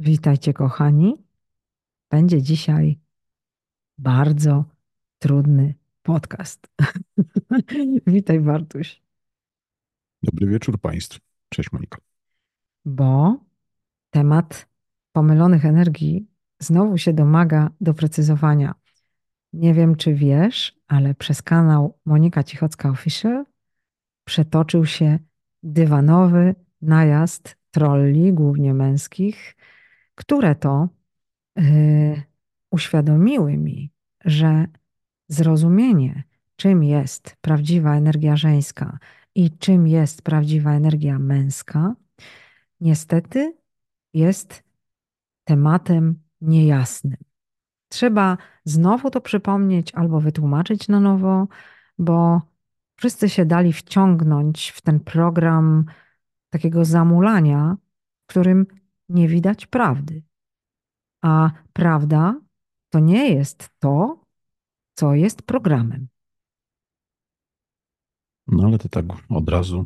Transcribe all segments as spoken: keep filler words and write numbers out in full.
Witajcie, kochani. Będzie dzisiaj bardzo trudny podcast. Witaj, Bartuś, Dobry wieczór Państwu. Cześć Monika. bo temat pomylonych energii znowu się domaga doprecyzowania. Nie wiem, czy wiesz, ale przez kanał Monika Cichocka Official przetoczył się dywanowy najazd trolli, głównie męskich, które to yy, uświadomiły mi, że zrozumienie, czym jest prawdziwa energia żeńska i czym jest prawdziwa energia męska, niestety jest tematem niejasnym. Trzeba znowu to przypomnieć albo wytłumaczyć na nowo, bo wszyscy się dali wciągnąć w ten program takiego zamulania, w którym nie widać prawdy. A prawda to nie jest to, co jest programem. No ale ty tak od razu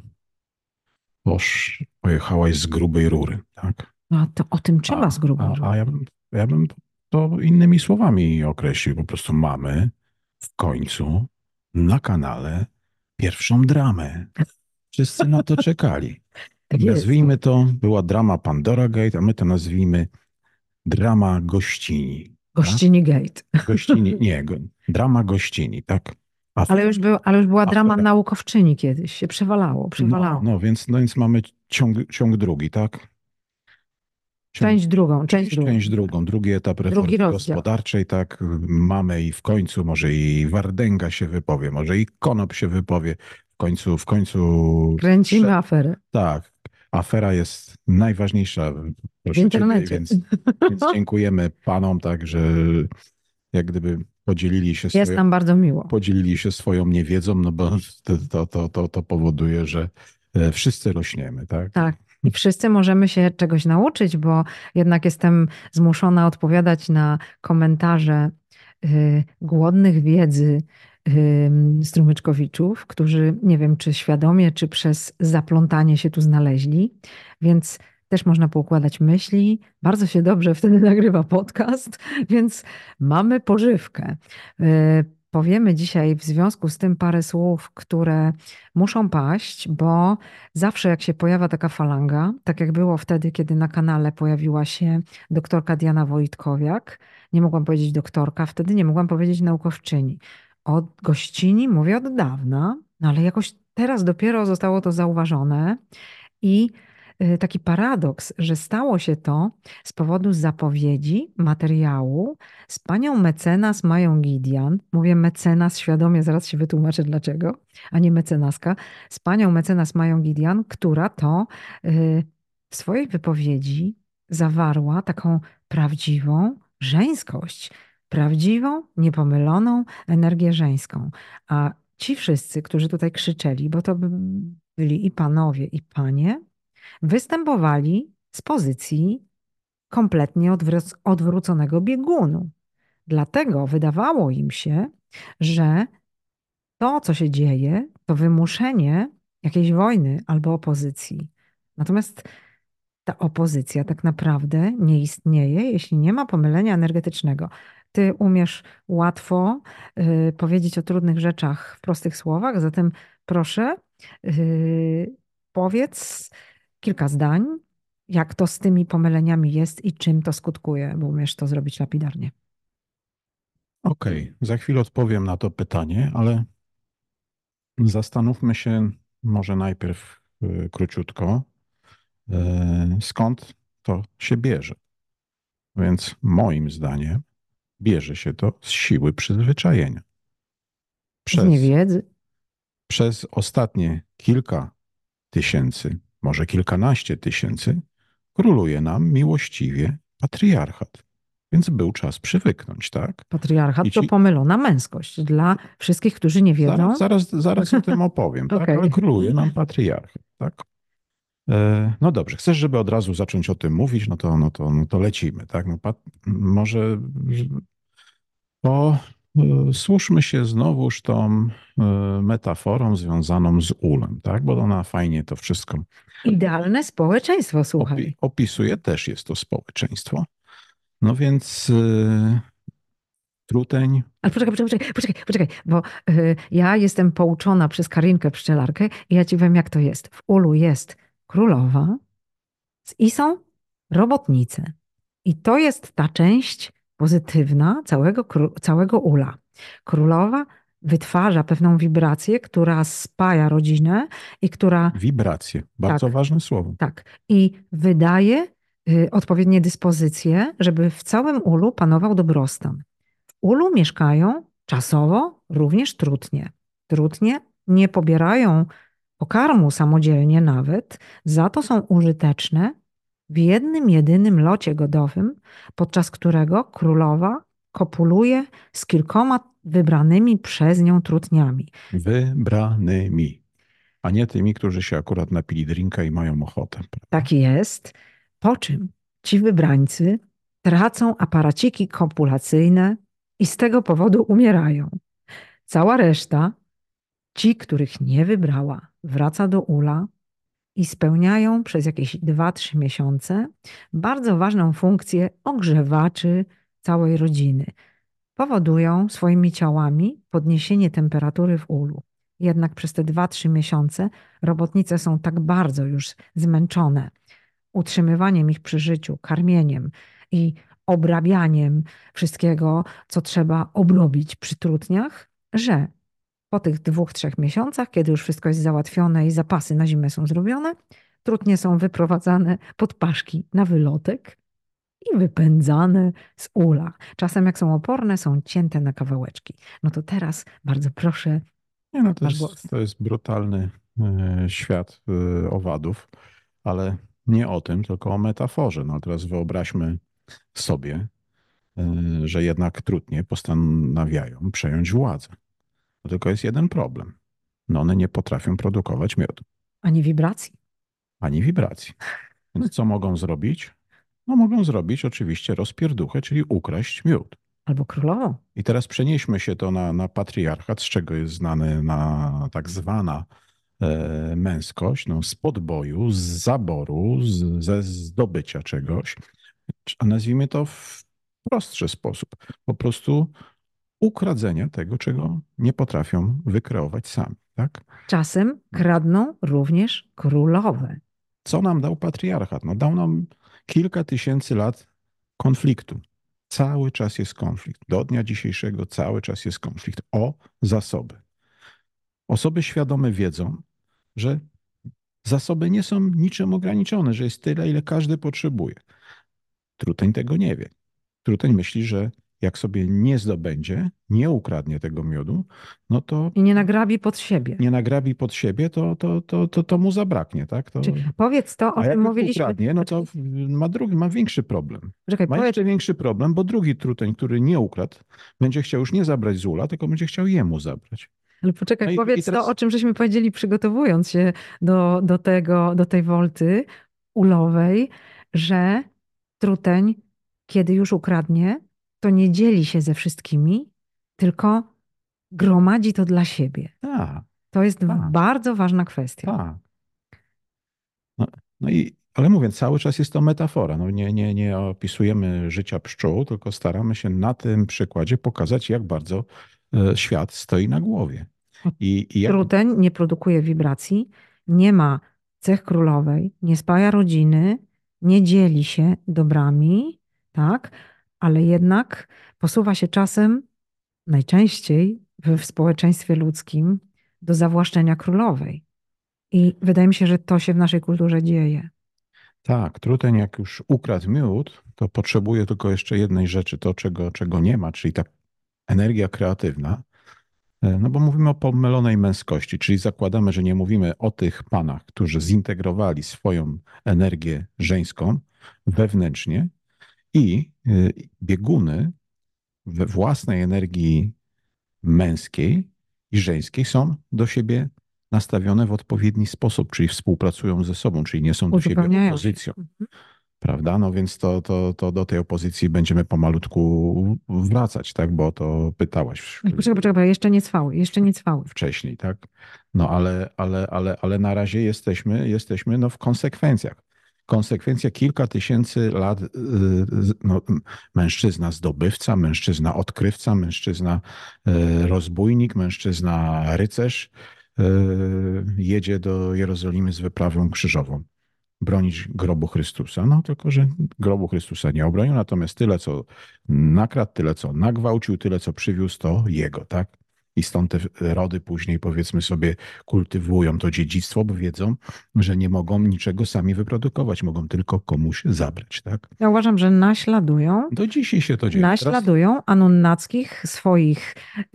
posz, pojechałaś z grubej rury, tak? No to o tym trzeba z A, grubej a, a rury. ja bym, ja bym to innymi słowami określił. Po prostu mamy w końcu na kanale pierwszą dramę. Wszyscy na to czekali. Tak jest. Nazwijmy to, była drama Pandora Gate, a my to nazwijmy drama gościni, tak? Gościni Gate. Gościni, nie, go, drama gościni, tak? Ale Afera, już, był, ale już była drama afera. naukowczyni kiedyś. Się przewalało, No, przewalało. no więc, no więc mamy ciąg, ciąg drugi, tak? Ciąg, Część drugą, część część, drugą. część drugą, drugi etap Drugi reformy rozdział. gospodarczej, tak? Mamy i w końcu może i Wardęga się wypowie, może i Konop się wypowie. W końcu, w końcu, Kręcimy prze- aferę tak, afera jest najważniejsza, w proszę ciebie, internecie. więc, więc dziękujemy panom, tak, że jak gdyby podzielili się Jest swoją, nam bardzo miło. podzielili się swoją niewiedzą, no bo to, to, to, to, to powoduje, że e, wszyscy rośniemy, tak? Tak. I wszyscy możemy się czegoś nauczyć, bo jednak jestem zmuszona odpowiadać na komentarze y, głodnych wiedzy y, strumyczkowiczów, którzy nie wiem, czy świadomie, czy przez zaplątanie się tu znaleźli, więc też można poukładać myśli. Bardzo się dobrze wtedy nagrywa podcast, więc mamy pożywkę. Y, Powiemy dzisiaj w związku z tym parę słów, które muszą paść, bo zawsze jak się pojawia taka falanga, tak jak było wtedy, kiedy na kanale pojawiła się doktorka Diana Wojtkowiak, nie mogłam powiedzieć doktorka, wtedy nie mogłam powiedzieć naukowczyni. O gościni mówię od dawna, no ale jakoś teraz dopiero zostało to zauważone i y, taki paradoks, że stało się to z powodu zapowiedzi materiału z panią mecenas Mają Gidian. Mówię mecenas świadomie, zaraz się wytłumaczę dlaczego, a nie mecenaska. Z panią mecenas Mają Gidian, która to y, w swojej wypowiedzi zawarła taką prawdziwą żeńskość, prawdziwą, niepomyloną energię żeńską. A ci wszyscy, którzy tutaj krzyczeli, bo to by- byli i panowie, i panie, występowali z pozycji kompletnie odwró- odwróconego biegunu. Dlatego wydawało im się, że to, co się dzieje, to wymuszenie jakiejś wojny albo opozycji. Natomiast ta opozycja tak naprawdę nie istnieje, jeśli nie ma pomylenia energetycznego. Ty umiesz łatwo y, powiedzieć o trudnych rzeczach w prostych słowach, zatem proszę, y, powiedz kilka zdań, jak to z tymi pomyleniami jest i czym to skutkuje, bo umiesz to zrobić lapidarnie. Okej, za chwilę odpowiem na to pytanie, ale zastanówmy się może najpierw y, króciutko, y, skąd to się bierze. Więc moim zdaniem bierze się to z siły przyzwyczajenia. Z Przez, niewiedzy. przez ostatnie kilka tysięcy, może kilkanaście tysięcy, króluje nam miłościwie patriarchat. Więc był czas przywyknąć, tak? I Patriarchat to ci, pomylona męskość. Dla wszystkich, którzy nie zaraz, wiedzą, zaraz, zaraz o tym opowiem, tak? okej. Ale króluje nam patriarchat, tak? E, no dobrze, chcesz, żeby od razu zacząć o tym mówić, no to, no to, no to lecimy, tak? No, pat, może po e, służmy się znowuż tą e, metaforą związaną z ulem, tak? Bo ona fajnie to wszystko Idealne społeczeństwo, opi- słuchaj. opisuje, też jest to społeczeństwo. No więc e, truteń, Ale poczekaj, poczekaj, poczekaj, poczekaj, bo y, ja jestem pouczona przez Karinkę pszczelarkę i ja ci powiem, jak to jest. W ulu jest królowa i są robotnice. I to jest ta część pozytywna całego, kró- całego ula. Królowa wytwarza pewną wibrację, która spaja rodzinę i która, wibracje, bardzo tak, ważne słowo. tak, i wydaje y, odpowiednie dyspozycje, żeby w całym ulu panował dobrostan. W ulu mieszkają czasowo również trutnie. Trutnie nie pobierają pokarmu samodzielnie nawet, za to są użyteczne w jednym jedynym locie godowym, podczas którego królowa kopuluje z kilkoma wybranymi przez nią trutniami. Wybranymi, a nie tymi, którzy się akurat napili drinka i mają ochotę. Tak jest. Po czym ci wybrańcy tracą aparaciki kopulacyjne i z tego powodu umierają. Cała reszta, ci, których nie wybrała, wraca do ula i spełniają przez jakieś dwa trzy miesiące bardzo ważną funkcję ogrzewaczy całej rodziny. Powodują swoimi ciałami podniesienie temperatury w ulu. Jednak przez te dwa trzy miesiące robotnice są tak bardzo już zmęczone utrzymywaniem ich przy życiu, karmieniem i obrabianiem wszystkiego, co trzeba obrobić przy trutniach, że po tych dwóch, trzech miesiącach, kiedy już wszystko jest załatwione i zapasy na zimę są zrobione, trutnie są wyprowadzane pod paszki na wylotek i wypędzane z ula. Czasem, jak są oporne, są cięte na kawałeczki. No to teraz bardzo proszę, Nie, no to masz głos. jest, to jest brutalny e, świat e, owadów, ale nie o tym, tylko o metaforze. No teraz wyobraźmy sobie, e, że jednak trudnie postanawiają przejąć władzę. No tylko jest jeden problem. No one nie potrafią produkować miodu, Ani wibracji. ani wibracji. Więc co mogą zrobić? No mogą zrobić oczywiście rozpierduchę, czyli ukraść miód. Albo królową. I teraz przenieśmy się to na, na patriarchat, z czego jest znany na tak zwana e, męskość, no, z podboju, z zaboru, z, ze zdobycia czegoś, a nazwijmy to w prostszy sposób. Po prostu ukradzenia tego, czego nie potrafią wykreować sami. Tak? Czasem kradną również królowe. Co nam dał patriarchat? No, dał nam kilka tysięcy lat konfliktu. Cały czas jest konflikt. Do dnia dzisiejszego cały czas jest konflikt o zasoby. Osoby świadome wiedzą, że zasoby nie są niczym ograniczone, że jest tyle, ile każdy potrzebuje. Truteń tego nie wie. Truteń myśli, że jak sobie nie zdobędzie, nie ukradnie tego miodu, no to I nie nagrabi pod siebie. nie nagrabi pod siebie, to, to, to, to, to mu zabraknie, tak? To... Czyli powiedz to, o A czym jak już mówiliśmy. ukradnie, no to ma drugi, ma większy problem. Czekaj, Ma powiedz, jeszcze większy problem, bo drugi truteń, który nie ukradł, będzie chciał już nie zabrać z ula, tylko będzie chciał jemu zabrać. ale poczekaj, No i, i powiedz teraz to, o czym żeśmy powiedzieli, przygotowując się do, do tego, do tej wolty ulowej, że truteń, kiedy już ukradnie, to nie dzieli się ze wszystkimi, tylko gromadzi to dla siebie. tak, To jest tak, bardzo ważna kwestia. tak. No, no i, ale mówię, cały czas jest to metafora. No nie, nie, nie opisujemy życia pszczół, tylko staramy się na tym przykładzie pokazać, jak bardzo e, świat stoi na głowie. I, i jak, Truteń nie produkuje wibracji, nie ma cech królowej, nie spaja rodziny, nie dzieli się dobrami, tak? Ale jednak posuwa się czasem, najczęściej w, w społeczeństwie ludzkim, do zawłaszczenia królowej. I wydaje mi się, że to się w naszej kulturze dzieje. tak, truteń jak już ukradł miód, to potrzebuje tylko jeszcze jednej rzeczy, to czego, czego nie ma, czyli ta energia kreatywna. E, No bo mówimy o pomylonej męskości, czyli zakładamy, że nie mówimy o tych panach, którzy zintegrowali swoją energię żeńską wewnętrznie i y, bieguny we własnej energii męskiej i żeńskiej są do siebie nastawione w odpowiedni sposób, czyli współpracują ze sobą, czyli nie są do siebie Uzupełniają się. opozycją. Mhm. prawda? No więc to, to, to do tej opozycji będziemy pomalutku wracać, tak? Bo o to pytałaś Oj, poczekaj, poczekaj, jeszcze nie cwały, jeszcze nie cwały. wcześniej, tak? No ale, ale, ale, ale na razie jesteśmy, jesteśmy no, w konsekwencjach. Konsekwencja kilka tysięcy lat, y, no, mężczyzna zdobywca, mężczyzna odkrywca, mężczyzna y, rozbójnik, mężczyzna rycerz y, jedzie do Jerozolimy z wyprawą krzyżową bronić grobu Chrystusa. No tylko, że grobu Chrystusa nie obronił, natomiast tyle, co nakradł, tyle, co nagwałcił, tyle, co przywiózł, to jego, tak? I stąd te rody później, powiedzmy sobie, kultywują to dziedzictwo, bo wiedzą, że nie mogą niczego sami wyprodukować, mogą tylko komuś zabrać, tak? Ja uważam, że naśladują, Do dzisiaj się to dzieje. Teraz, naśladują anunnackich swoich,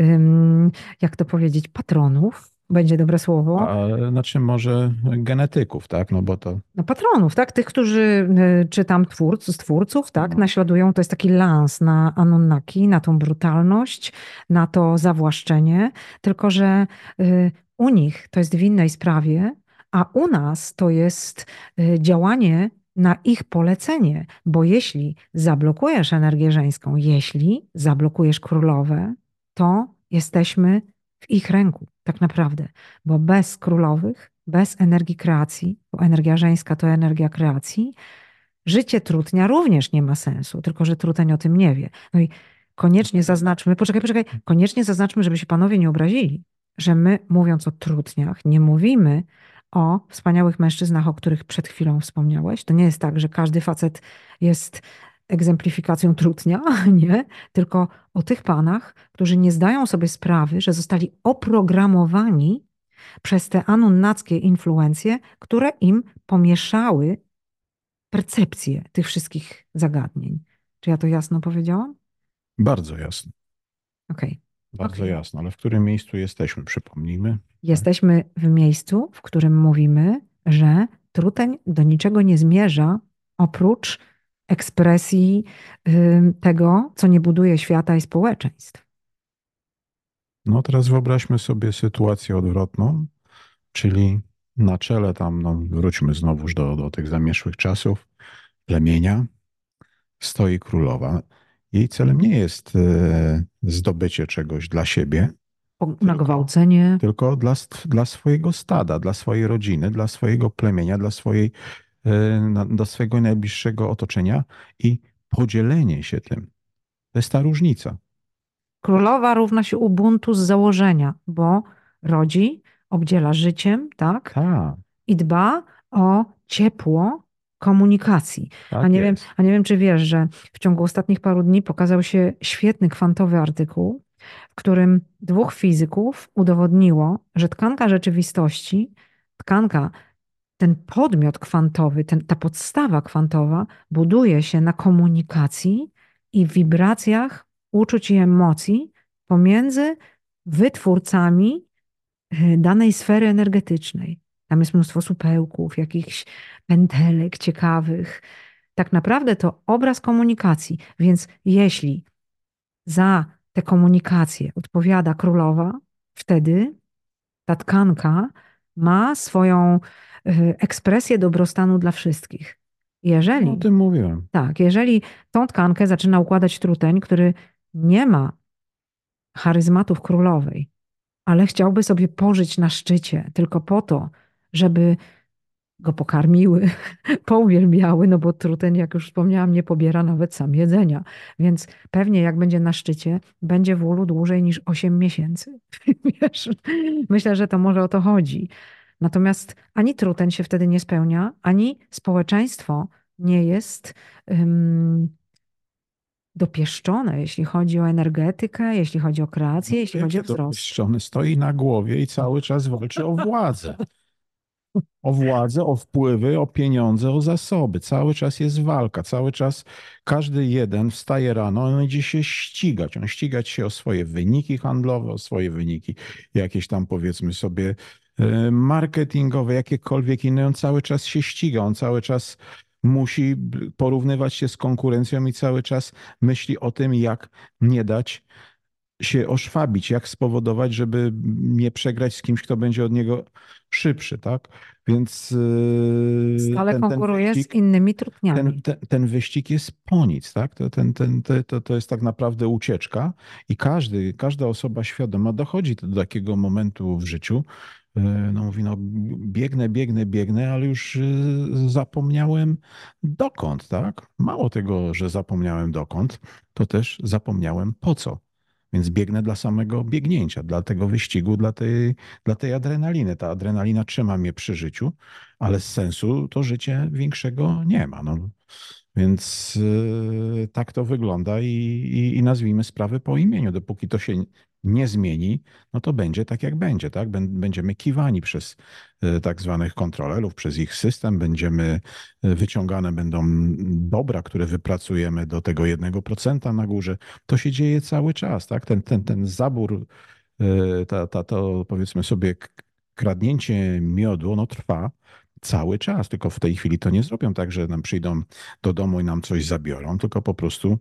ym, jak to powiedzieć, patronów, będzie dobre słowo, a, znaczy może genetyków, tak? No bo to no patronów, tak? Tych, którzy, y, czy tam twórców, twórców, tak? no, Naśladują, to jest taki lans na Anunnaki, na tą brutalność, na to zawłaszczenie, tylko że y, u nich to jest w innej sprawie, a u nas to jest y, działanie na ich polecenie, bo jeśli zablokujesz energię żeńską, jeśli zablokujesz królowe, to jesteśmy w ich ręku, tak naprawdę, bo bez królowych, bez energii kreacji, bo energia żeńska to energia kreacji, życie trutnia również nie ma sensu, tylko że truteń o tym nie wie. No i koniecznie zaznaczmy, poczekaj, poczekaj, koniecznie zaznaczmy, żeby się panowie nie obrazili, że my mówiąc o trutniach, nie mówimy o wspaniałych mężczyznach, o których przed chwilą wspomniałeś. To nie jest tak, że każdy facet jest egzemplifikacją trutnia, nie, tylko o tych panach, którzy nie zdają sobie sprawy, że zostali oprogramowani przez te anunnackie influencje, które im pomieszały percepcję tych wszystkich zagadnień. Czy ja to jasno powiedziałam? bardzo jasno, Okej. bardzo Okej. jasno, ale w którym miejscu jesteśmy, przypomnijmy. Tak? Jesteśmy w miejscu, w którym mówimy, że truteń do niczego nie zmierza oprócz ekspresji ym, tego, co nie buduje świata i społeczeństw. No teraz wyobraźmy sobie sytuację odwrotną, czyli na czele tam, no wróćmy znowuż do, do tych zamierzchłych czasów, plemienia stoi królowa. Jej celem nie jest e, zdobycie czegoś dla siebie, Po- tylko, Nagwałcenie. tylko dla, st- dla swojego stada, dla swojej rodziny, dla swojego plemienia, dla swojej, e, na, dla swojego najbliższego otoczenia i podzielenie się tym. To jest ta różnica. Królowa równa się ubuntu z założenia, bo rodzi, obdziela życiem, tak? Tak, I dba o ciepło komunikacji. A tak nie wiem, jest. a nie wiem, czy wiesz, że w ciągu ostatnich paru dni pokazał się świetny kwantowy artykuł, w którym dwóch fizyków udowodniło, że tkanka rzeczywistości, tkanka, ten podmiot kwantowy, ten, ta podstawa kwantowa buduje się na komunikacji i wibracjach uczuć i emocji pomiędzy wytwórcami y, danej sfery energetycznej. Tam jest mnóstwo supełków, jakichś pętelek ciekawych. Tak naprawdę to obraz komunikacji. Więc jeśli za tę komunikację odpowiada królowa, wtedy ta tkanka ma swoją y, ekspresję dobrostanu dla wszystkich. No o Jeżeli, tym mówiłem. tak, jeżeli tą tkankę zaczyna układać truteń, który nie ma charyzmatów królowej, ale chciałby sobie pożyć na szczycie tylko po to, żeby go pokarmiły, pouwielbiały, no bo truteń, jak już wspomniałam, nie pobiera nawet sam jedzenia. Więc pewnie jak będzie na szczycie, będzie w ulu dłużej niż osiem miesięcy. Wiesz, myślę, że to może o to chodzi. Natomiast ani truteń się wtedy nie spełnia, ani społeczeństwo nie jest um, dopieszczone, jeśli chodzi o energetykę, jeśli chodzi o kreację, jeśli chodzi o Wielkie wzrost. dopieszczony stoi na głowie i cały czas walczy o władzę. O władzę, o wpływy, o pieniądze, o zasoby. Cały czas jest walka, cały czas każdy jeden wstaje rano, on idzie się ścigać. On ścigać się o swoje wyniki handlowe, o swoje wyniki jakieś tam powiedzmy sobie e, marketingowe, jakiekolwiek inne. On cały czas się ściga, on cały czas musi porównywać się z konkurencją i cały czas myśli o tym, jak nie dać się oszwabić, jak spowodować, żeby nie przegrać z kimś, kto będzie od niego szybszy, tak? Więc stale ten, ten konkuruje z wyścig, innymi ten, trutniami. ten, ten wyścig jest po nic, tak? To, ten, ten, to, to, to jest tak naprawdę ucieczka i każdy, każda osoba świadoma dochodzi do takiego momentu w życiu, e, no mówi, no biegnę, biegnę, biegnę, ale już e, zapomniałem dokąd, tak? Mało tego, że zapomniałem dokąd, to też zapomniałem po co. Więc biegnę dla samego biegnięcia, dla tego wyścigu, dla tej, dla tej adrenaliny. Ta adrenalina trzyma mnie przy życiu, ale z sensu to życie większego nie ma. No. Więc yy, tak to wygląda i, i, i nazwijmy sprawy po imieniu. Dopóki to się nie zmieni, no to będzie tak, jak będzie, tak? Bę- Będziemy kiwani przez yy, tak zwanych kontrolerów, przez ich system, będziemy, yy, wyciągane będą dobra, które wypracujemy do tego jednego procenta na górze. To się dzieje cały czas, tak? Ten, ten, ten zabór, yy, ta, ta, to powiedzmy sobie k- kradnięcie miodu, ono trwa cały czas, tylko w tej chwili to nie zrobią tak, że nam przyjdą do domu i nam coś zabiorą, tylko po prostu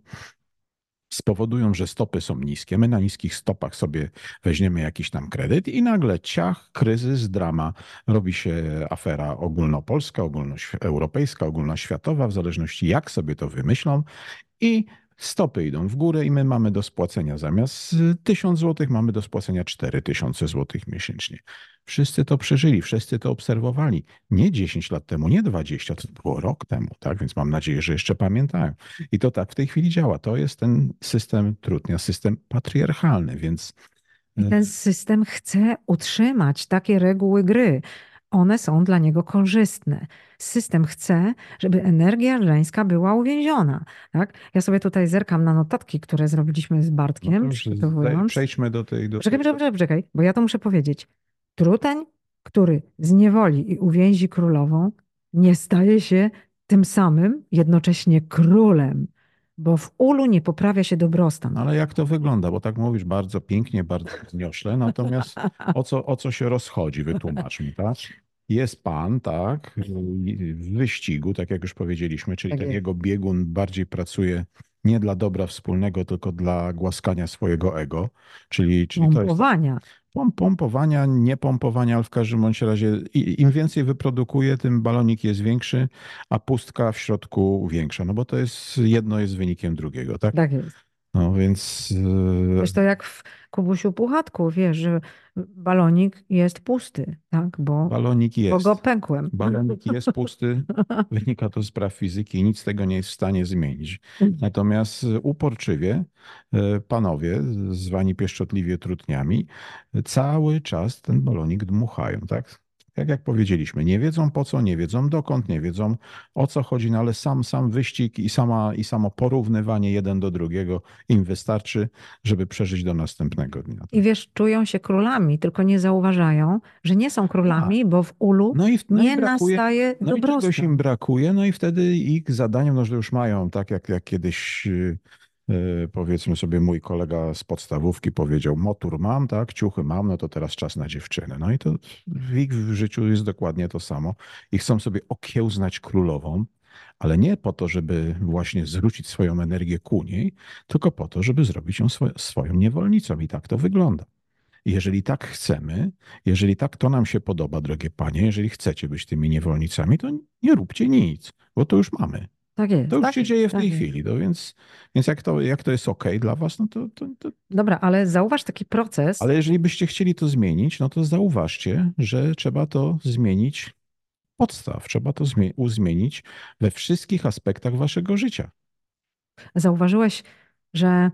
spowodują, że stopy są niskie. My na niskich stopach sobie weźmiemy jakiś tam kredyt i nagle ciach, kryzys, drama. Robi się afera ogólnopolska, ogólnoeuropejska, ogólnoświatowa, w zależności jak sobie to wymyślą i stopy idą w górę i my mamy do spłacenia zamiast tysiąc złotych, mamy do spłacenia cztery tysiące złotych miesięcznie. Wszyscy to przeżyli, wszyscy to obserwowali. Nie dziesięć lat temu, nie dwadzieścia, to było rok temu, tak? Więc mam nadzieję, że jeszcze pamiętają. I to tak w tej chwili działa. To jest ten system trudnia, system patriarchalny, więc I e, ten system chce utrzymać takie reguły gry. One są dla niego korzystne. System chce, żeby energia żeńska była uwięziona. Tak? Ja sobie tutaj zerkam na notatki, które zrobiliśmy z no to Bartkiem, już zde- przygotowując. przejdźmy do tej, do Poczekaj, tej. poczekaj, poczekaj, poczekaj, bo ja to muszę powiedzieć. Truteń, który zniewoli i uwięzi królową, nie staje się tym samym jednocześnie królem, bo w ulu nie poprawia się dobrostan. No ale jak to wygląda? Bo tak mówisz bardzo pięknie, bardzo wzniośle, natomiast o co, o co się rozchodzi? Wytłumacz mi, tak? Jest pan, tak, w wyścigu, tak jak już powiedzieliśmy, czyli Tak ten jest. jego biegun bardziej pracuje nie dla dobra wspólnego, tylko dla głaskania swojego ego, czyli, czyli to jest Pompowania. pom- pompowania, nie pompowania, ale w każdym bądź razie i- im więcej wyprodukuje, tym balonik jest większy, a pustka w środku większa, no bo to jest, jedno jest wynikiem drugiego, tak? Tak jest. No więc Wiesz, to e, jak w Kubusiu Puchatku, wiesz, że balonik jest pusty, tak, bo, balonik bo go jest. pękłem. Balonik jest pusty, wynika to z praw fizyki i nic z tego nie jest w stanie zmienić. Natomiast uporczywie e, panowie, zwani pieszczotliwie trutniami, cały czas ten balonik dmuchają, tak? Tak jak powiedzieliśmy, nie wiedzą po co, nie wiedzą dokąd, nie wiedzą o co chodzi, no ale sam, sam wyścig i, sama, i samo porównywanie jeden do drugiego im wystarczy, żeby przeżyć do następnego dnia. I Tak? wiesz, czują się królami, tylko nie zauważają, że nie są A, królami, bo w ulu no i, no i nie brakuje, nastaje no i czegoś im dobrostan. brakuje, no i wtedy ich zadaniem, no że już mają, tak jak, jak kiedyś yy, yy, powiedzmy sobie mój kolega z podstawówki powiedział, motor mam, tak, ciuchy mam, no to teraz czas na dziewczynę. No i to w ich życiu jest dokładnie to samo. I chcą sobie okiełznać królową, ale nie po to, żeby właśnie zwrócić swoją energię ku niej, tylko po to, żeby zrobić ją swo- swoją niewolnicą. I tak to wygląda. Jeżeli tak chcemy, jeżeli tak to nam się podoba, drogie panie, jeżeli chcecie być tymi niewolnicami, to nie róbcie nic, bo to już mamy. Tak To jest, już tak się jest, dzieje w tak tej jest. chwili. No więc, więc jak to, jak to jest ok dla was, no to, to, to. Dobra, ale zauważ taki proces. Ale jeżeli byście chcieli to zmienić, no to zauważcie, że trzeba to zmienić podstaw. Trzeba to zmie- zmienić we wszystkich aspektach waszego życia. Zauważyłeś, że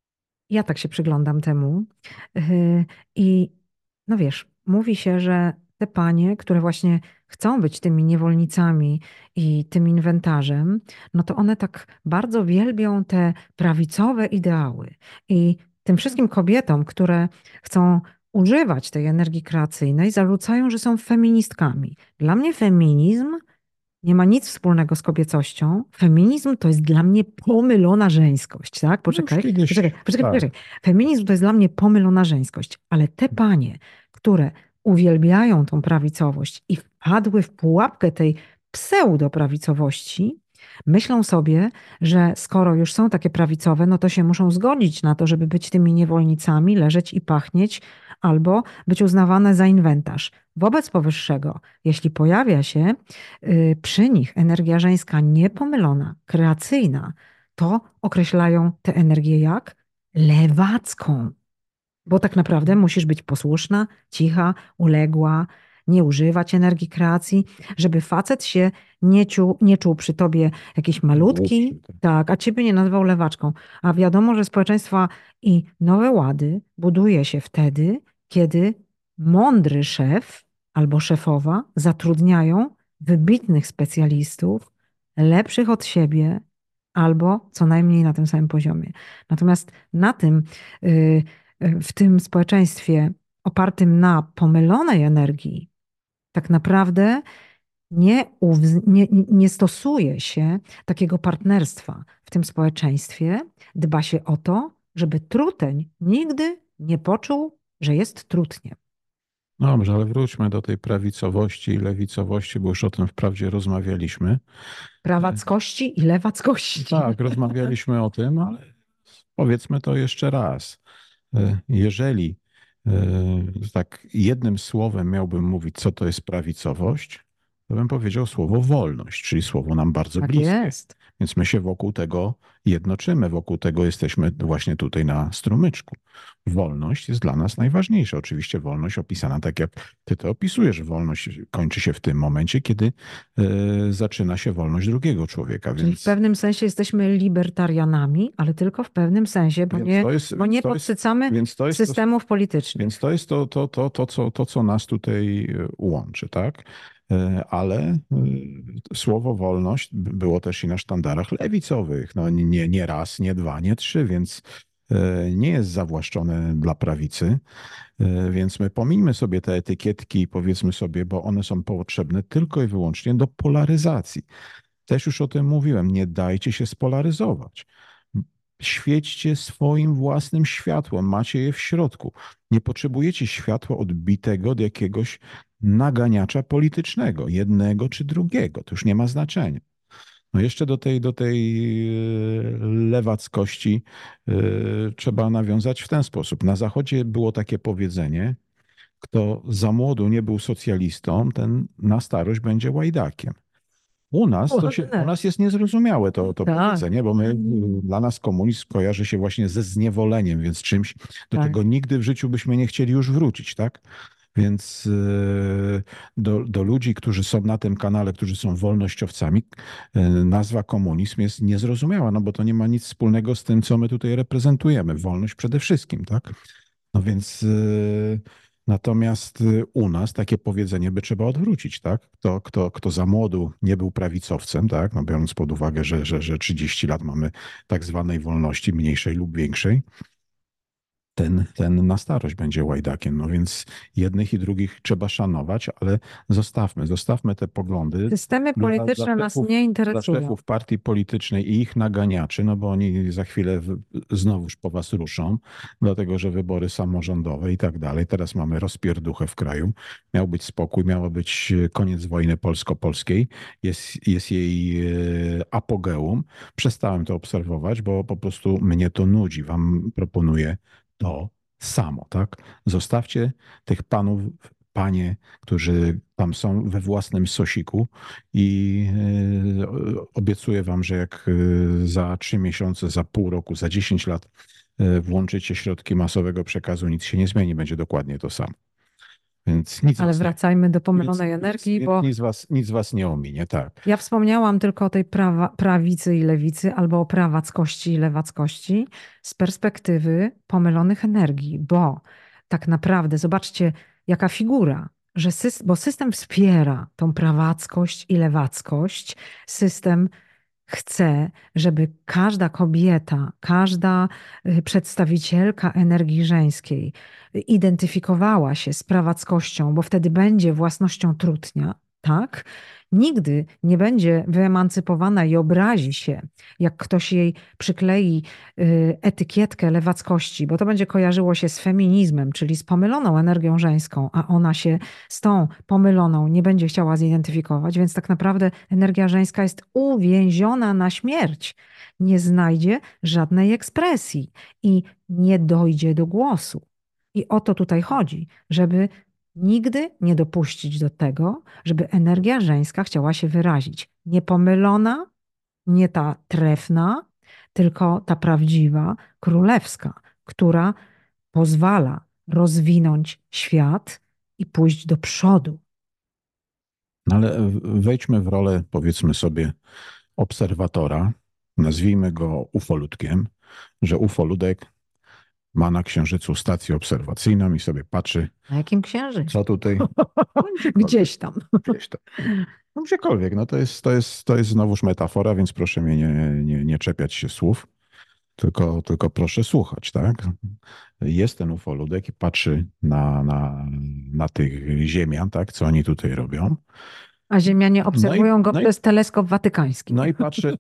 ja tak się przyglądam temu. Yy, I no wiesz, mówi się, że te panie, które właśnie chcą być tymi niewolnicami i tym inwentarzem, no to one tak bardzo wielbią te prawicowe ideały. I tym wszystkim kobietom, które chcą używać tej energii kreacyjnej, zarzucają, że są feministkami. Dla mnie feminizm nie ma nic wspólnego z kobiecością. Feminizm to jest dla mnie pomylona żeńskość, tak? No już Poczekaj, poczekaj, kiedyś, poczekaj, tak. poczekaj. Feminizm to jest dla mnie pomylona żeńskość, ale te panie, które uwielbiają tą prawicowość i wpadły w pułapkę tej pseudoprawicowości, Myślą sobie, że skoro już są takie prawicowe, no to się muszą zgodzić na to, żeby być tymi niewolnicami, leżeć i pachnieć, albo być uznawane za inwentarz. Wobec powyższego, jeśli pojawia się y, przy nich energia żeńska niepomylona, kreacyjna, to określają tę energię jak lewacką. Bo tak naprawdę musisz być posłuszna, cicha, uległa, nie używać energii kreacji, żeby facet się nie czuł, nie czuł przy tobie jakiś Głupszy, malutki, tak. tak, a ciebie nie nazwał lewaczką. A wiadomo, że społeczeństwa i nowe łady buduje się wtedy, kiedy mądry szef albo szefowa zatrudniają wybitnych specjalistów, lepszych od siebie, albo co najmniej na tym samym poziomie. Natomiast na tym, y, w tym społeczeństwie opartym na pomylonej energii, tak naprawdę nie, uwz- nie, nie stosuje się takiego partnerstwa w tym społeczeństwie. Dba się o to, żeby truteń nigdy nie poczuł, że jest trutniem. No dobrze, ale wróćmy do tej prawicowości i lewicowości, bo już o tym wprawdzie rozmawialiśmy. Prawackości i lewackości. Tak, rozmawialiśmy o tym, ale powiedzmy to jeszcze raz. E, Jeżeli e, tak jednym słowem miałbym mówić, co to jest prawicowość, to bym powiedział słowo wolność, czyli słowo nam bardzo Tak bliskie. jest. Więc my się wokół tego jednoczymy, wokół tego jesteśmy właśnie tutaj na strumyczku. Wolność jest dla nas najważniejsza. Oczywiście wolność opisana tak, jak ty to opisujesz. Wolność kończy się w tym momencie, kiedy e, zaczyna się wolność drugiego człowieka. Czyli w Więc, pewnym sensie jesteśmy libertarianami, ale tylko w pewnym sensie, bo więc nie, to jest, bo więc nie to jest, podsycamy więc to jest to, systemów politycznych. Więc to jest to, to, to, to, co, to, co nas tutaj e, łączy, tak? E, Ale e, słowo wolność b- było też i na sztandarach lewicowych. No nie, nie raz, nie dwa, nie trzy, więc e, nie jest zawłaszczone dla prawicy. E, Więc my pomińmy sobie te etykietki i powiedzmy sobie, bo one są potrzebne tylko i wyłącznie do polaryzacji. Też już o tym mówiłem, nie dajcie się spolaryzować. Świećcie swoim własnym światłem, macie je w środku. Nie potrzebujecie światła odbitego od jakiegoś naganiacza politycznego, jednego czy drugiego. To już nie ma znaczenia. No jeszcze do tej, do tej e, lewackości e, trzeba nawiązać w ten sposób. Na Zachodzie było takie powiedzenie, kto za młodu nie był socjalistą, ten na starość będzie łajdakiem. U nas to się, u Ładne. nas jest niezrozumiałe to, to Tak, powiedzenie, bo my, dla nas komunizm kojarzy się właśnie ze zniewoleniem, więc czymś, do tak. czego nigdy w życiu byśmy nie chcieli już wrócić, tak? Więc yy, do, do ludzi, którzy są na tym kanale, którzy są wolnościowcami, yy, nazwa komunizm jest niezrozumiała, no bo to nie ma nic wspólnego z tym, co my tutaj reprezentujemy. Wolność przede wszystkim, tak? No więc yy, natomiast y, u nas takie powiedzenie by trzeba odwrócić, tak? Kto, kto, kto za młodu nie był prawicowcem, tak? No biorąc pod uwagę, że, że, że trzydzieści lat mamy tak zwanej wolności, mniejszej lub większej, ten, ten na starość będzie łajdakiem. No więc jednych i drugich trzeba szanować, ale zostawmy, zostawmy te poglądy Systemy dla, dla polityczne nas szefów, nie dla interesują. szefów partii politycznej i ich naganiaczy, no bo oni za chwilę w, znowuż po was ruszą, dlatego że wybory samorządowe i tak dalej. Teraz mamy rozpierduchę w kraju. Miał być spokój, miało być koniec wojny polsko-polskiej. Jest, jest jej e, apogeum. Przestałem to obserwować, bo po prostu mnie to nudzi. Wam proponuję to samo, tak? Zostawcie tych panów, panie, którzy tam są we własnym sosiku i e, obiecuję wam, że jak e, za trzy miesiące, za pół roku, za dziesięć lat e, włączycie środki masowego przekazu, nic się nie zmieni, będzie dokładnie to samo. Więc nic Ale was nie, wracajmy do więc, pomylonej więc, energii, więc bo nic was, nic was nie ominie, tak. ja wspomniałam tylko o tej prawa, prawicy i lewicy, albo o prawackości i lewackości z perspektywy pomylonych energii, bo tak naprawdę zobaczcie, jaka figura, że sys- bo system wspiera tą prawackość i lewackość. System chce, żeby każda kobieta, każda y, przedstawicielka energii żeńskiej identyfikowała się z prawackością, bo wtedy będzie własnością trutnia. tak? Nigdy nie będzie wyemancypowana i obrazi się, jak ktoś jej przyklei y, etykietkę lewackości, bo to będzie kojarzyło się z feminizmem, czyli z pomyloną energią żeńską, a ona się z tą pomyloną nie będzie chciała zidentyfikować, więc tak naprawdę energia żeńska jest uwięziona na śmierć. Nie znajdzie żadnej ekspresji i nie dojdzie do głosu. I o to tutaj chodzi, żeby nigdy nie dopuścić do tego, żeby energia żeńska chciała się wyrazić. Nie pomylona, nie ta trefna, tylko ta prawdziwa, królewska, która pozwala rozwinąć świat i pójść do przodu. No ale wejdźmy w rolę, powiedzmy sobie, obserwatora, nazwijmy go ufolutkiem, że ufoludek ma na Księżycu stację obserwacyjną i sobie patrzy, Na jakim księżycu? co tutaj, no gdziekolwiek, Gdzieś tam. gdzieś tam. No gdziekolwiek, no to jest, to jest, to jest znowuż metafora, więc proszę mnie nie, nie, nie czepiać się słów, tylko, tylko proszę słuchać, tak? Jest ten ufoludek i patrzy na, na, na tych ziemian, tak? Co oni tutaj robią. A Ziemianie No i, obserwują go no i, przez teleskop watykański. no i patrzy,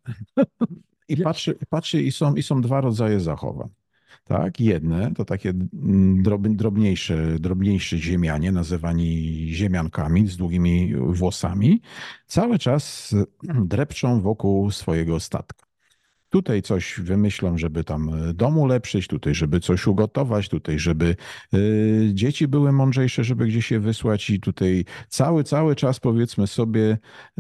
i patrzy, patrzy i są, i są dwa rodzaje zachowań. Tak, jedne to takie mm, drob, drobniejsze, drobniejsze ziemianie, nazywani ziemiankami z długimi włosami, cały czas drepczą wokół swojego statka. Tutaj coś wymyślą, żeby tam dom ulepszyć, tutaj, żeby coś ugotować, tutaj, żeby y, dzieci były mądrzejsze, żeby gdzieś je wysłać i tutaj cały, cały czas powiedzmy sobie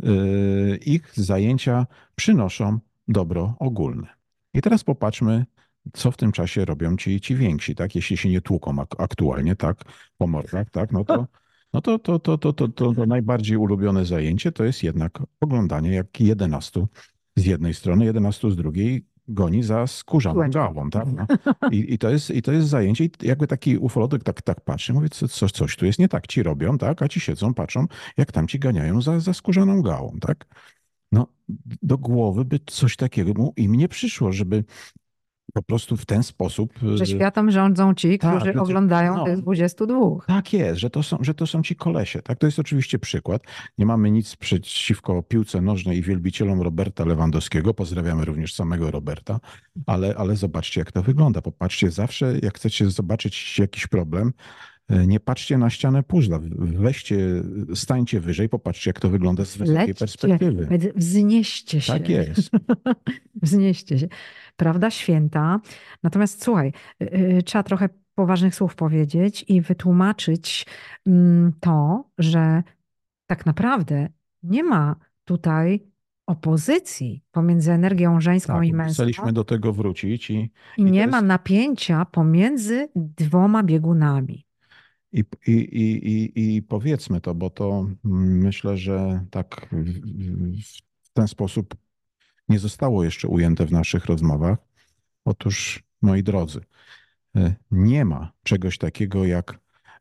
y, ich zajęcia przynoszą dobro ogólne. I teraz popatrzmy, co w tym czasie robią ci, ci więksi, tak? Jeśli się nie tłuką ak aktualnie, tak, po mordach, tak, no to, no to, to, to, to, to, to, to najbardziej ulubione zajęcie to jest jednak oglądanie, jak jedenastu z jednej strony, jedenastu z drugiej goni za skórzaną Piłeczką. gałą, tak? No. I, i, to jest, I to jest zajęcie i jakby taki ufolog tak, tak patrzy, mówi, co, coś, coś tu jest nie tak, ci robią, tak? A ci siedzą, patrzą, jak tam ci ganiają za, za skórzaną gałą, tak? No, do głowy by coś takiego mu im nie przyszło, żeby po prostu w ten sposób. Że światem rządzą ci, Tak, którzy że- oglądają no. tych dwudziestu dwóch. Tak jest, że to są, że to są ci kolesie. Tak? To jest oczywiście przykład. Nie mamy nic przeciwko piłce nożnej i wielbicielom Roberta Lewandowskiego. Pozdrawiamy również samego Roberta, ale, ale zobaczcie, jak to wygląda. Popatrzcie, zawsze jak chcecie zobaczyć jakiś problem, nie patrzcie na ścianę puzzla. Weźcie, stańcie wyżej, popatrzcie, jak to wygląda z wysokiej Lećcie, perspektywy. wznieście się. Tak jest. Wznieście się. Prawda święta. Natomiast słuchaj, y, y, trzeba trochę poważnych słów powiedzieć i wytłumaczyć mm, to, że tak naprawdę nie ma tutaj opozycji pomiędzy energią żeńską Tak, i męską chcieliśmy do tego wrócić i, i i to nie jest... ma napięcia pomiędzy dwoma biegunami. I, i, i, i, I powiedzmy to, bo to mm, myślę, że tak w, w w ten sposób nie zostało jeszcze ujęte w naszych rozmowach. Otóż, moi drodzy, e, nie ma czegoś takiego jak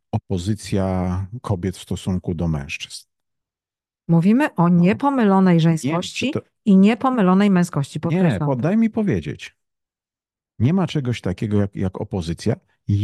opozycja kobiet w stosunku do mężczyzn. Mówimy o niepomylonej Nie, żeńskości czy to, i niepomylonej męskości. nie, Podkreślam to. podaj mi powiedzieć. Nie ma czegoś takiego jak, jak opozycja,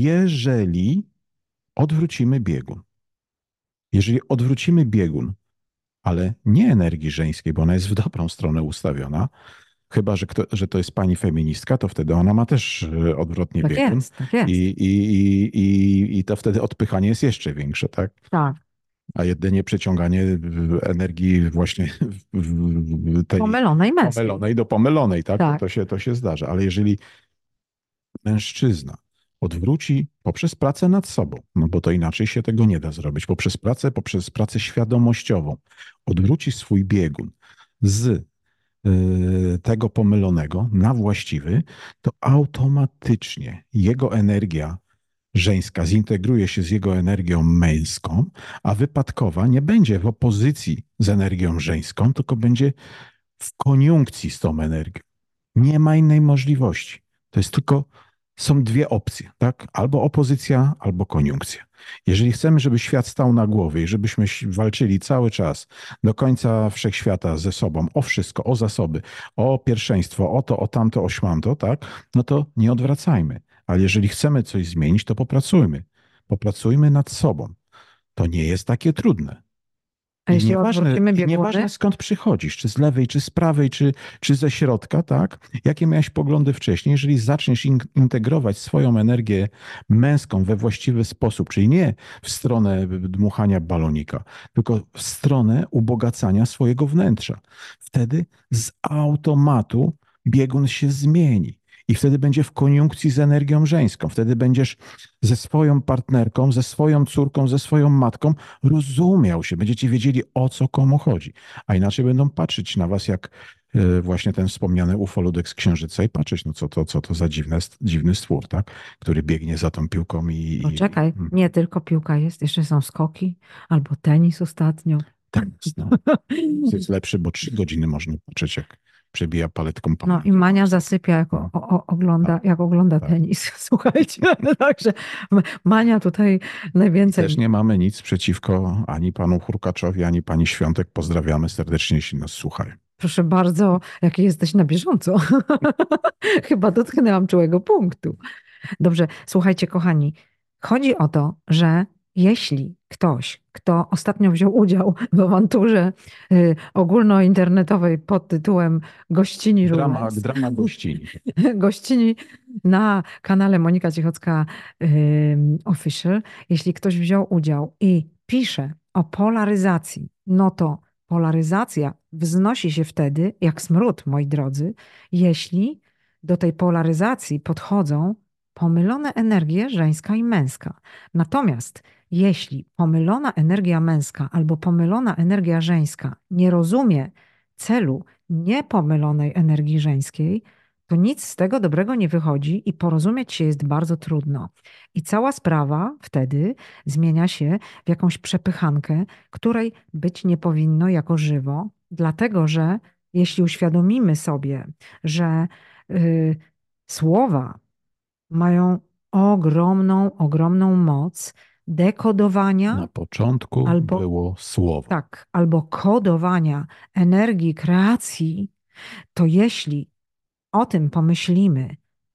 jeżeli odwrócimy biegun. Jeżeli odwrócimy biegun, ale nie energii żeńskiej, bo ona jest w dobrą stronę ustawiona. Chyba, że, kto, że to jest pani feministka, to wtedy ona ma też e, odwrotnie Tak biegun. jest, tak jest. I, i, i, i, I to wtedy odpychanie jest jeszcze większe, tak? Tak. A jedynie przeciąganie energii właśnie w- w- w tej Pomylonej męskiej. pomylonej do pomylonej, tak? Tak. To, się, to się zdarza. Ale jeżeli mężczyzna odwróci poprzez pracę nad sobą, no bo to inaczej się tego nie da zrobić, poprzez pracę, poprzez pracę świadomościową, odwróci swój biegun z y, tego pomylonego na właściwy, to automatycznie jego energia żeńska zintegruje się z jego energią męską, a wypadkowa nie będzie w opozycji z energią żeńską, tylko będzie w koniunkcji z tą energią. Nie ma innej możliwości. To jest tylko, są dwie opcje, tak? Albo opozycja, albo koniunkcja. Jeżeli chcemy, żeby świat stał na głowie i żebyśmy walczyli cały czas do końca wszechświata ze sobą o wszystko, o zasoby, o pierwszeństwo, o to, o tamto, o śmamto, tak? No to nie odwracajmy. Ale jeżeli chcemy coś zmienić, to popracujmy. Popracujmy nad sobą. To nie jest takie trudne. A I jeśli nieważne, odwrócimy i bieguny, nieważne skąd przychodzisz, czy z lewej, czy z prawej, czy, czy ze środka, tak? Jakie miałeś poglądy wcześniej, jeżeli zaczniesz in, integrować swoją energię męską we właściwy sposób, czyli nie w stronę dmuchania balonika, tylko w stronę ubogacania swojego wnętrza, wtedy z automatu biegun się zmieni. I wtedy będzie w koniunkcji z energią żeńską. Wtedy będziesz ze swoją partnerką, ze swoją córką, ze swoją matką rozumiał się. Będziecie wiedzieli, o co komu chodzi. A inaczej będą patrzeć na was jak e, właśnie ten wspomniany ufoludek z Księżyca i patrzeć, no co to, co to za dziwne, dziwny stwór, tak? Który biegnie za tą piłką i... i poczekaj, nie tylko piłka jest, jeszcze są skoki albo tenis ostatnio. tak, no. Jest lepszy, bo trzy godziny można patrzeć, jak przebija paletką No pałkę. i Mania zasypia, jak, No, o, o, ogląda, tak, jak ogląda tak. tenis. Słuchajcie, także Mania tutaj najwięcej. Też nie mamy nic przeciwko ani panu Hurkaczowi, ani pani Świątek. Pozdrawiamy serdecznie, jeśli nas słuchają. Proszę bardzo, jaki jesteś na bieżąco. Chyba dotknęłam czułego punktu. Dobrze, słuchajcie, kochani, chodzi o to, że jeśli ktoś, kto ostatnio wziął udział w awanturze y, ogólnointernetowej pod tytułem Gościni Drama, Rules, drama gościni. gościni na kanale Monika Cichocka ym, Official, jeśli ktoś wziął udział i pisze o polaryzacji, no to polaryzacja wznosi się wtedy, jak smród, moi drodzy, jeśli do tej polaryzacji podchodzą pomylone energie żeńska i męska. Natomiast jeśli pomylona energia męska albo pomylona energia żeńska nie rozumie celu niepomylonej energii żeńskiej, to nic z tego dobrego nie wychodzi i porozumieć się jest bardzo trudno. I cała sprawa wtedy zmienia się w jakąś przepychankę, której być nie powinno jako żywo, dlatego że jeśli uświadomimy sobie, że y, słowa mają ogromną, ogromną moc dekodowania Na początku albo było słowo. tak, albo kodowania energii kreacji, to jeśli o tym pomyślimy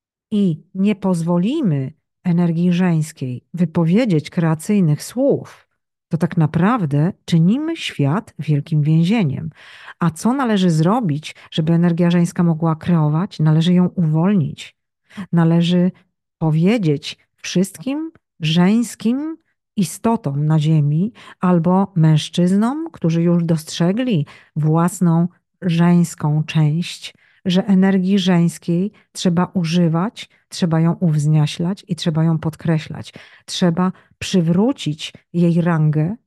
i nie pozwolimy energii żeńskiej wypowiedzieć kreacyjnych słów, to tak naprawdę czynimy świat wielkim więzieniem. A co należy zrobić, żeby energia żeńska mogła kreować? Należy ją uwolnić. Należy powiedzieć wszystkim żeńskim istotom na Ziemi albo mężczyznom, którzy już dostrzegli własną żeńską część, że energii żeńskiej trzeba używać, trzeba ją uwzniaślać i trzeba ją podkreślać. Trzeba przywrócić jej rangę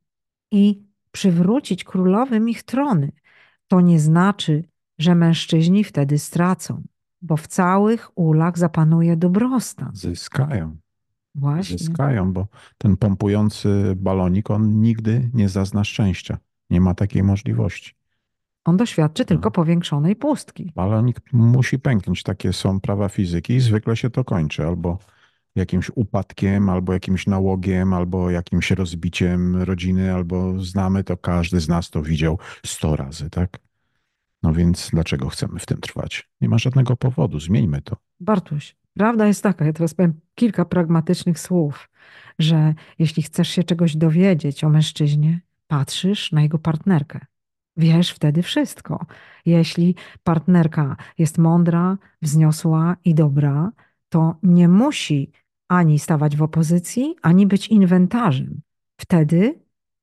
i przywrócić królowym ich trony. To nie znaczy, że mężczyźni wtedy stracą, bo w całych ulach zapanuje dobrostan. Zyskają. Właśnie. Zyskają, bo ten pompujący balonik, on nigdy nie zazna szczęścia. Nie ma takiej możliwości. On doświadczy tylko No. powiększonej pustki. Balonik musi pęknąć. Takie są prawa fizyki i zwykle się to kończy albo jakimś upadkiem, albo jakimś nałogiem, albo jakimś rozbiciem rodziny, albo znamy to, każdy z nas to widział sto razy, tak? No więc dlaczego chcemy w tym trwać? Nie ma żadnego powodu, zmieńmy to. Bartuś, prawda jest taka, ja teraz powiem kilka pragmatycznych słów, że jeśli chcesz się czegoś dowiedzieć o mężczyźnie, patrzysz na jego partnerkę. Wiesz wtedy wszystko. Jeśli partnerka jest mądra, wzniosła i dobra, to nie musi ani stawać w opozycji, ani być inwentarzem. Wtedy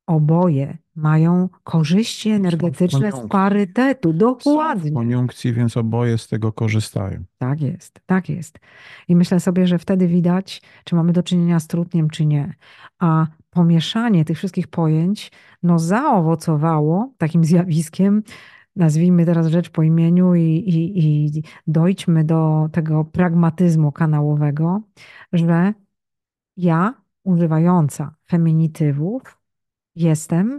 oboje mają korzyści energetyczne z parytetu. Są w Dokładnie. koniunkcji, więc oboje z tego korzystają. Tak jest, tak jest. I myślę sobie, że wtedy widać, czy mamy do czynienia z trutniem, czy nie. A pomieszanie tych wszystkich pojęć, no zaowocowało takim zjawiskiem, nazwijmy teraz rzecz po imieniu i, i, i dojdźmy do tego pragmatyzmu kanałowego, że ja, używająca feminitywów, jestem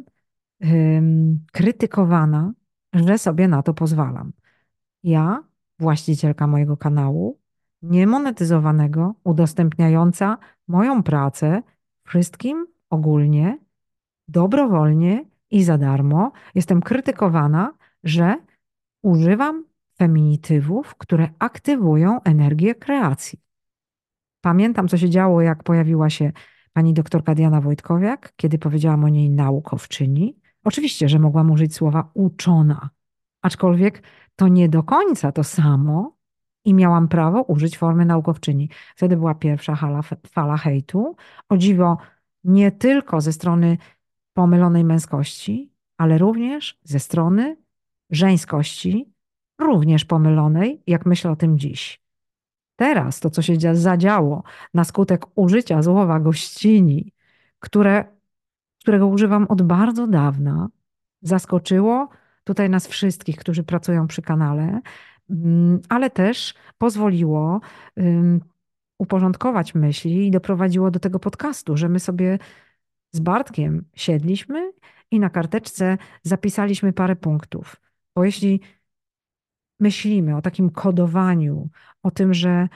ym, krytykowana, że sobie na to pozwalam. Ja, właścicielka mojego kanału, niemonetyzowanego, udostępniająca moją pracę wszystkim ogólnie, dobrowolnie i za darmo, jestem krytykowana, że używam feminitywów, które aktywują energię kreacji. Pamiętam, co się działo, jak pojawiła się pani doktorka Diana Wojtkowiak, kiedy powiedziałam o niej naukowczyni. Oczywiście, że mogłam użyć słowa uczona, aczkolwiek to nie do końca to samo i miałam prawo użyć formy naukowczyni. Wtedy była pierwsza fala, fala hejtu. O dziwo, nie tylko ze strony pomylonej męskości, ale również ze strony żeńskości, również pomylonej, jak myślę o tym dziś. Teraz to, co się zadziało na skutek użycia słowa gościni, które, którego używam od bardzo dawna, zaskoczyło tutaj nas wszystkich, którzy pracują przy kanale, mm, ale też pozwoliło um, uporządkować myśli i doprowadziło do tego podcastu, że my sobie z Bartkiem siedliśmy i na karteczce zapisaliśmy parę punktów. Bo jeśli myślimy o takim kodowaniu, o tym, że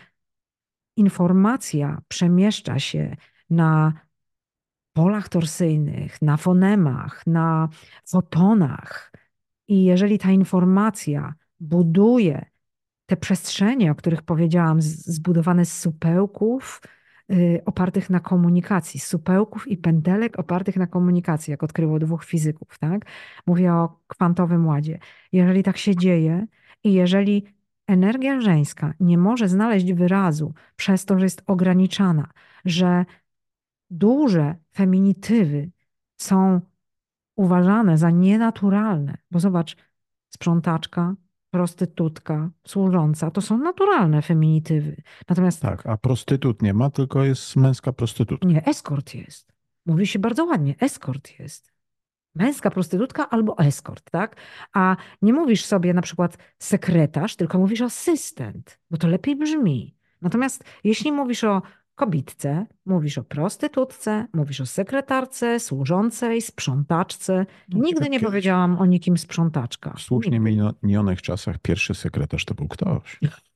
informacja przemieszcza się na polach torsyjnych, na fonemach, na fotonach, i jeżeli ta informacja buduje te przestrzenie, o których powiedziałam, zbudowane z supełków y, opartych na komunikacji, z supełków i pętelek opartych na komunikacji, jak odkryło dwóch fizyków, tak? Mówię o kwantowym ładzie. Jeżeli tak się dzieje i jeżeli energia żeńska nie może znaleźć wyrazu przez to, że jest ograniczana, że duże feminitywy są uważane za nienaturalne, bo zobacz, sprzątaczka, prostytutka, służąca, to są naturalne feminitywy. Natomiast Tak, a prostytut nie ma, tylko jest męska prostytutka. nie, eskort jest. Mówi się bardzo ładnie, eskort jest. Męska prostytutka albo eskort, tak? A nie mówisz sobie na przykład sekretarz, tylko mówisz asystent, bo to lepiej brzmi. Natomiast jeśli mówisz o kobitce, mówisz o prostytutce, mówisz o sekretarce, służącej, sprzątaczce. No, Nigdy tak nie kiedyś. powiedziałam o nikim sprzątaczka. W słusznie Nigdy. minionych czasach pierwszy sekretarz to był ktoś.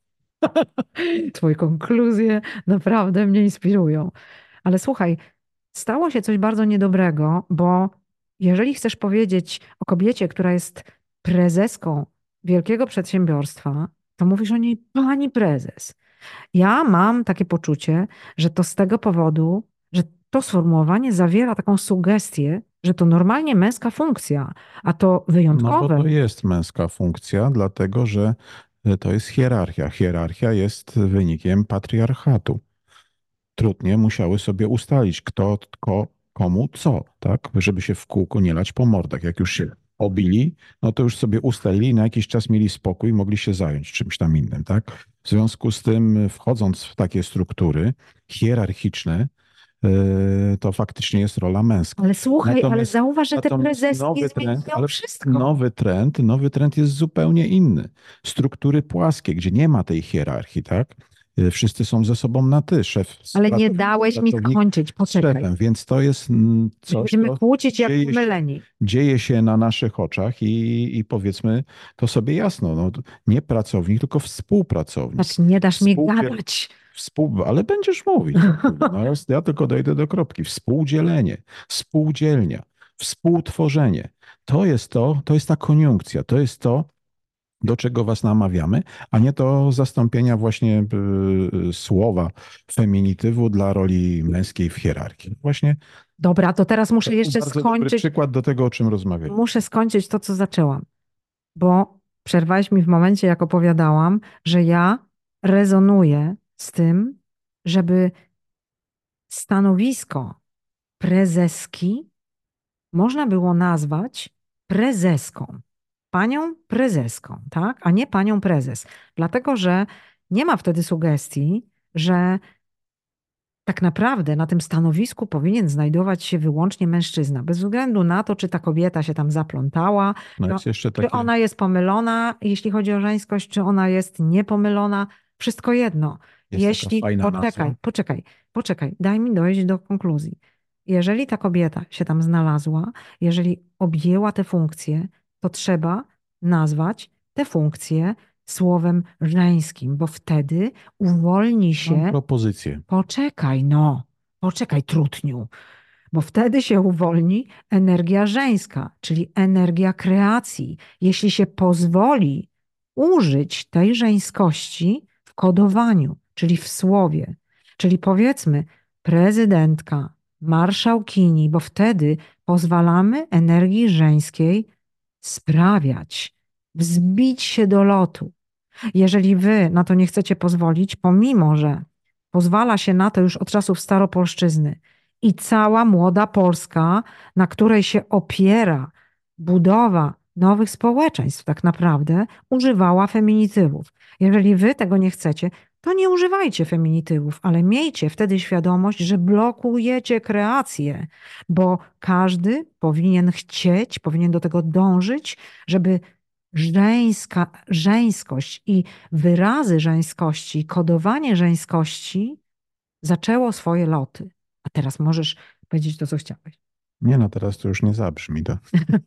Twoje konkluzje naprawdę mnie inspirują. Ale słuchaj, stało się coś bardzo niedobrego, bo jeżeli chcesz powiedzieć o kobiecie, która jest prezeską wielkiego przedsiębiorstwa, to mówisz o niej pani prezes. Ja mam takie poczucie, że to z tego powodu, że to sformułowanie zawiera taką sugestię, że to normalnie męska funkcja, a to No bo wyjątkowe. to jest męska funkcja, dlatego że to jest hierarchia. Hierarchia jest wynikiem patriarchatu. Trudnie musiały sobie ustalić, kto, ko, komu co, tak? Żeby się w kółko nie lać po mordach. Jak już się obili, no to już sobie ustalili, na jakiś czas mieli spokój, mogli się zająć czymś tam innym, tak? W związku z tym, wchodząc w takie struktury hierarchiczne, yy, to faktycznie jest rola męska. Ale słuchaj, ale Natomiast, zauważ, że te natomiast prezeski nowy trend, zmieniają ale wszystko. nowy trend, nowy trend jest zupełnie inny. Struktury płaskie, gdzie nie ma tej hierarchii, tak? Yy, Wszyscy są ze sobą na ty, szef z Ale nie pracownikiem, dałeś mi pracownik skończyć, z poczekaj. szefem, więc to jest mm, coś, Będziemy co kłócić jak dzieje się, pomyleni. dzieje się na naszych oczach i, i powiedzmy to sobie jasno, no, nie pracownik, tylko współpracownik. Znaczy, nie dasz mi Współdziel- gadać. Współ... Ale będziesz mówić. No, ja- ja tylko dojdę do kropki. Współdzielenie, spółdzielnia, współtworzenie. To jest to, to jest ta koniunkcja, to jest to, do czego was namawiamy, a nie to zastąpienia właśnie y, słowa feminitywu dla roli męskiej w hierarchii. Właśnie Dobra, to teraz to muszę jest jeszcze bardzo dobry skończyć. przykład do tego, o czym rozmawiamy. Muszę skończyć to, co zaczęłam, bo przerwałeś mi w momencie, jak opowiadałam, że ja rezonuję z tym, żeby stanowisko prezeski można było nazwać prezeską. Panią prezeską, tak? A nie panią prezes. Dlatego, że nie ma wtedy sugestii, że tak naprawdę na tym stanowisku powinien znajdować się wyłącznie mężczyzna, bez względu na to, czy ta kobieta się tam zaplątała, No czy, jest jeszcze czy takie, ona jest pomylona, jeśli chodzi o żeńskość, czy ona jest niepomylona. Wszystko jedno. jest Jeśli, taka fajna poczekaj, nazwa. poczekaj, poczekaj, daj mi dojść do konkluzji. Jeżeli ta kobieta się tam znalazła, jeżeli objęła te funkcje, to trzeba nazwać te funkcje słowem żeńskim, bo wtedy uwolni Mam się. propozycję. Poczekaj, no, poczekaj, trutniu, bo wtedy się uwolni energia żeńska, czyli energia kreacji. Jeśli się pozwoli użyć tej żeńskości w kodowaniu, czyli w słowie, czyli powiedzmy prezydentka, marszałkini, bo wtedy pozwalamy energii żeńskiej sprawiać, wzbić się do lotu. Jeżeli wy na to nie chcecie pozwolić, pomimo że pozwala się na to już od czasów staropolszczyzny i cała młoda Polska, na której się opiera budowa nowych społeczeństw, tak naprawdę używała feminitywów. Jeżeli wy tego nie chcecie, to nie używajcie feminitywów, ale miejcie wtedy świadomość, że blokujecie kreację, bo każdy powinien chcieć, powinien do tego dążyć, żeby żeńska, żeńskość i wyrazy żeńskości, kodowanie żeńskości zaczęło swoje loty. A teraz możesz powiedzieć to, co chciałeś. Nie no, teraz to już nie zabrzmi to.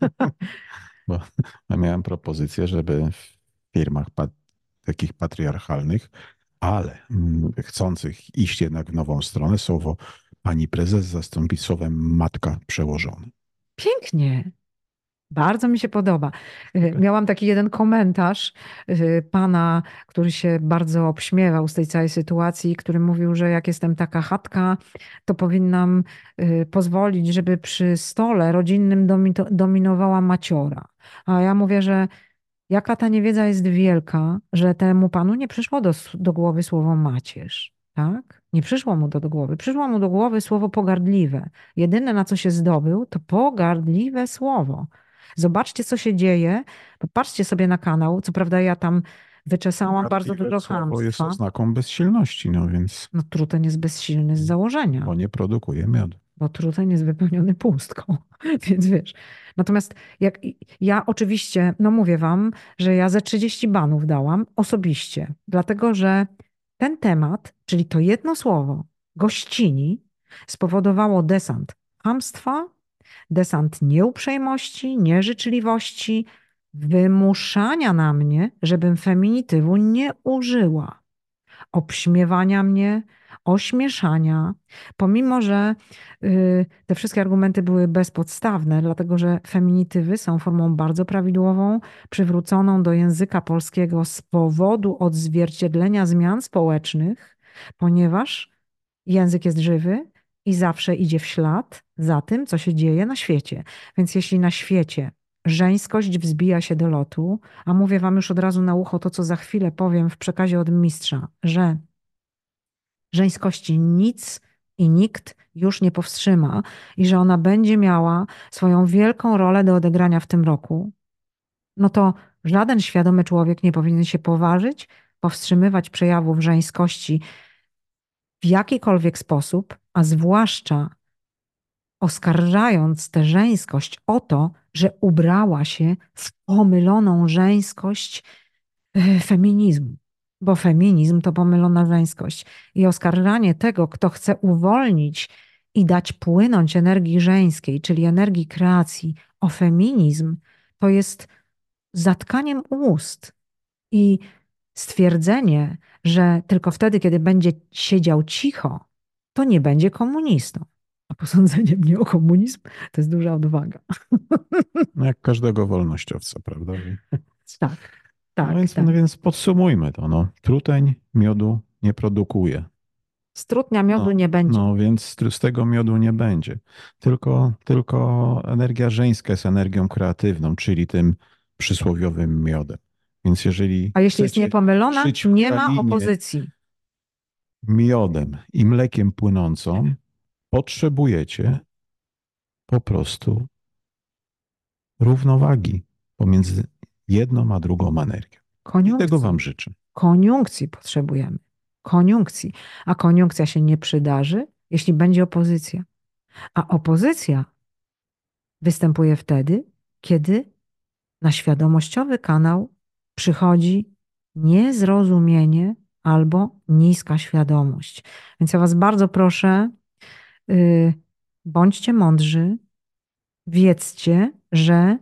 Bo ja miałem propozycję, żeby w firmach pat takich patriarchalnych, ale mm, chcących iść jednak w nową stronę, słowo pani prezes zastąpić słowem matka przełożona. Pięknie. Bardzo mi się podoba. Y, Miałam taki jeden komentarz y, pana, który się bardzo obśmiewał z tej całej sytuacji, który mówił, że jak jestem taka chatka, to powinnam y, pozwolić, żeby przy stole rodzinnym domito- dominowała maciora. A ja mówię, że jaka ta niewiedza jest wielka, że temu panu nie przyszło do, do głowy słowo macierz, tak? Nie przyszło mu to do głowy. Przyszło mu do głowy słowo pogardliwe. Jedyne, na co się zdobył, to pogardliwe słowo. Zobaczcie, co się dzieje. Popatrzcie sobie na kanał. Co prawda ja tam wyczesałam bardzo Pogardliwe dużo słowo jest chamstwa. oznaką bezsilności, no więc, No truten jest bezsilny z założenia, bo nie produkuje miodu. bo truten jest wypełniony pustką, więc wiesz. Natomiast jak ja oczywiście, no mówię wam, że ja ze trzydzieści banów dałam osobiście, dlatego że ten temat, czyli to jedno słowo, gościni, spowodowało desant chamstwa, desant nieuprzejmości, nieżyczliwości, wymuszania na mnie, żebym feminitywu nie użyła, obśmiewania mnie, ośmieszania, pomimo że y, te wszystkie argumenty były bezpodstawne, dlatego że feminitywy są formą bardzo prawidłową, przywróconą do języka polskiego z powodu odzwierciedlenia zmian społecznych, ponieważ język jest żywy i zawsze idzie w ślad za tym, co się dzieje na świecie. Więc jeśli na świecie żeńskość wzbija się do lotu, a mówię wam już od razu na ucho to, co za chwilę powiem w przekazie od mistrza, że żeńskości nic i nikt już nie powstrzyma i że ona będzie miała swoją wielką rolę do odegrania w tym roku, no to żaden świadomy człowiek nie powinien się poważyć powstrzymywać przejawów żeńskości w jakikolwiek sposób, a zwłaszcza oskarżając tę żeńskość o to, że ubrała się w pomyloną żeńskość e, feminizmu. Bo feminizm to pomylona żeńskość. I oskarżanie tego, kto chce uwolnić i dać płynąć energii żeńskiej, czyli energii kreacji, o feminizm, to jest zatkaniem ust. I stwierdzenie, że tylko wtedy, kiedy będzie siedział cicho, to nie będzie komunistą. A posądzenie mnie o komunizm to jest duża odwaga. No jak każdego wolnościowca, prawda? Tak, No tak, więc, tak. no więc podsumujmy to. No. Truteń miodu nie produkuje. Strutnia miodu No, nie będzie. no więc z z tego miodu nie będzie. Tylko, tylko energia żeńska jest energią kreatywną, czyli tym przysłowiowym miodem. Więc jeżeli A jeśli jest chcecie niepomylona, żyć w nie ma krainie opozycji. miodem i mlekiem płynącą, potrzebujecie po prostu równowagi pomiędzy jedną a drugą energią. I tego wam Koniunkcji. życzę. Koniunkcji potrzebujemy. Koniunkcji. A koniunkcja się nie przydarzy, jeśli będzie opozycja. A opozycja występuje wtedy, kiedy na świadomościowy kanał przychodzi niezrozumienie albo niska świadomość. Więc ja Was bardzo proszę, yy, bądźcie mądrzy, wiedzcie, że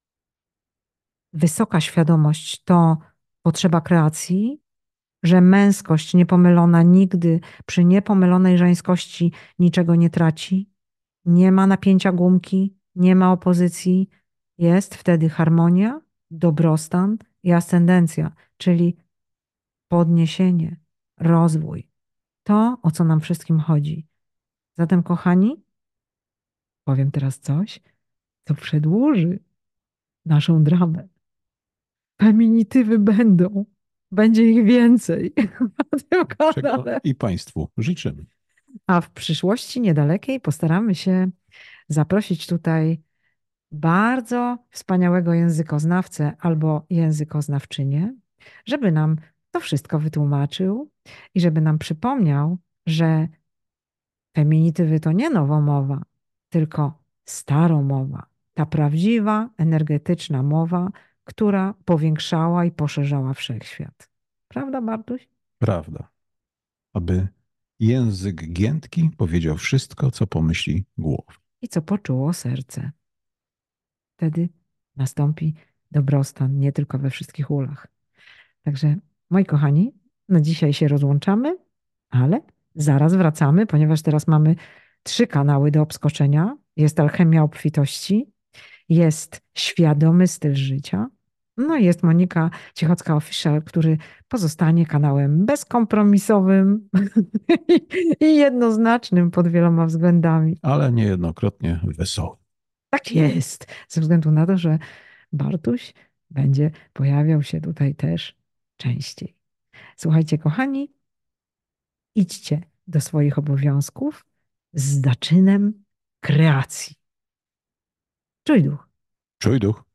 wysoka świadomość to potrzeba kreacji, że męskość niepomylona nigdy przy niepomylonej żeńskości niczego nie traci, nie ma napięcia gumki, nie ma opozycji, jest wtedy harmonia, dobrostan i ascendencja, czyli podniesienie, rozwój. To, o co nam wszystkim chodzi. Zatem, kochani, Powiem teraz coś, co przedłuży naszą dramę. Feminitywy będą. Będzie ich więcej na tym Czego kanale. i Państwu życzymy. A w przyszłości niedalekiej postaramy się zaprosić tutaj bardzo wspaniałego językoznawcę albo językoznawczynię, żeby nam to wszystko wytłumaczył i żeby nam przypomniał, że feminitywy to nie nowomowa, tylko staromowa. Ta prawdziwa, energetyczna mowa, która powiększała i poszerzała wszechświat. Prawda, Bartuś? Prawda. Aby język giętki powiedział wszystko, co pomyśli głowa. I co poczuło serce. Wtedy nastąpi dobrostan nie tylko we wszystkich ulach. Także, moi kochani, na dzisiaj się rozłączamy, ale zaraz wracamy, ponieważ teraz mamy trzy kanały do obskoczenia. Jest alchemia obfitości, jest świadomy styl życia, no i jest Monika Cichocka Official, który pozostanie kanałem bezkompromisowym i jednoznacznym pod wieloma względami. Ale niejednokrotnie wesoły. Tak jest, ze względu na to, że Bartuś będzie pojawiał się tutaj też częściej. Słuchajcie, kochani, idźcie do swoich obowiązków z zaczynem kreacji. Czuj duch. Czuj duch.